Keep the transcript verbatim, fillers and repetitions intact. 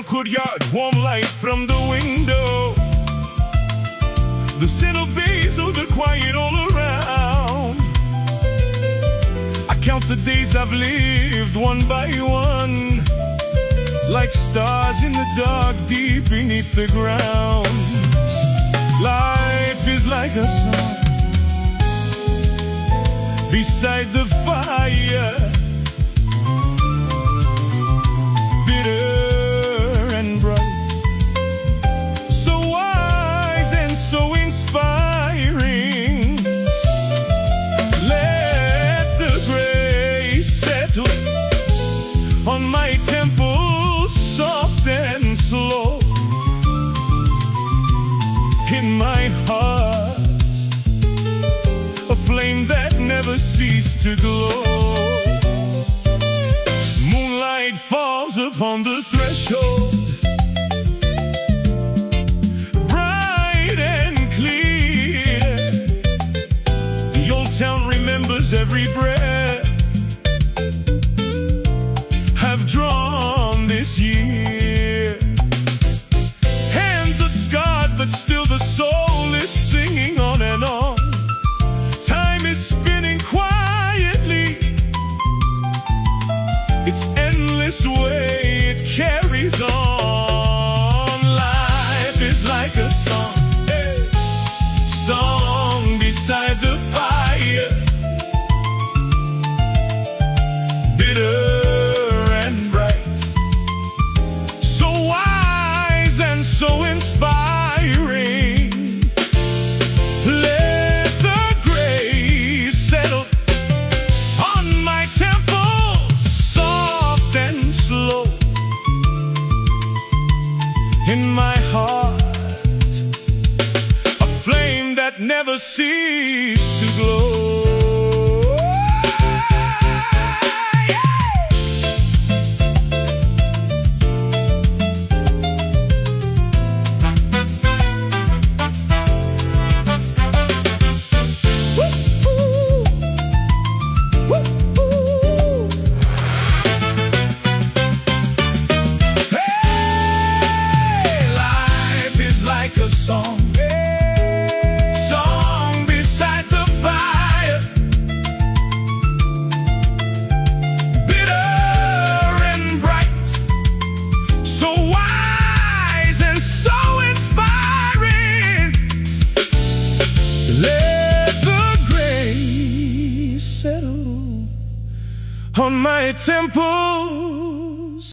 old courtyard, warm light from the window, the scent of basil, the quiet all around. I count the days I've lived one by one, like stars in the dark deep beneath the ground. Life is like a song beside the fire, bitter and bright, so wise and so inspiring. Let the grace settle on my temple, soft and slow. In my heart, a flame that never ceased to glow. Moonlight falls upon the threshold, bright and clear. The old town remembers every breath I've drawn this year. Hands are scarred, but still the soul is singing on and on. Time is spinning quietly, its endless way it carries on. Life is like a song, hey, song beside the fire, bitter and bright, so wise and so inspiring. Let the grace settle on my temple, soft and slow. In my heart, a flame that never ceased to glow. A song, song beside the fire, bitter and bright, so wise and so inspiring. Let the grace settle on my temple,